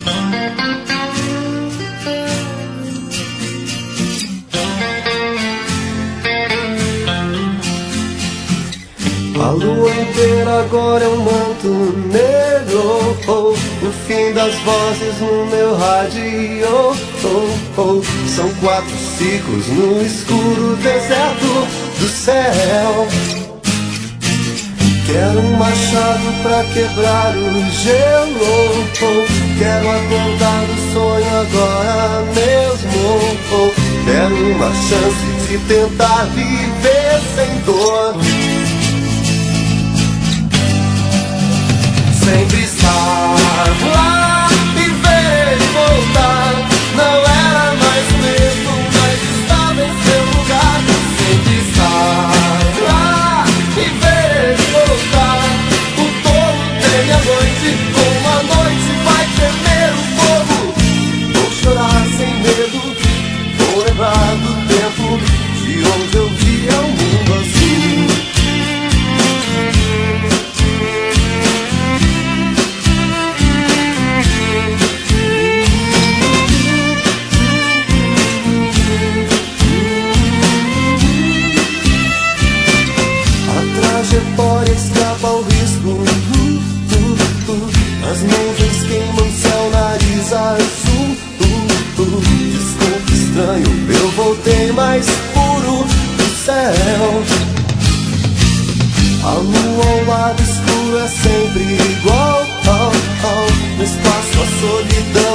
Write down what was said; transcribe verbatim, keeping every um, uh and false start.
A lua inteira agora é um manto negro, oh, o fim das vozes no meu rádio, oh, oh. São quatro ciclos no escuro deserto do céu. Quero um machado pra quebrar o gelo, oh. Quero acordar do sonho agora mesmo, oh. Quero uma chance de tentar viver sem dor, sempre estar lá e ver ele voltar. Não era mais o mesmo, mas estava em seu lugar. Sempre estar lá e ver ele voltar. O tolo tem a noite, como a noite vai tremer o fogo. Vou chorar sem medo, vou lembrar do tempo de onde eu via o mundo azul. Trajetória escapa ao risco, uh, uh, uh. As nuvens queimam céu, nariz azul, uh, uh. Desculpe estranho, eu voltei mais puro do céu. A lua ao lado escuro é sempre igual, oh, oh. No espaço a solidão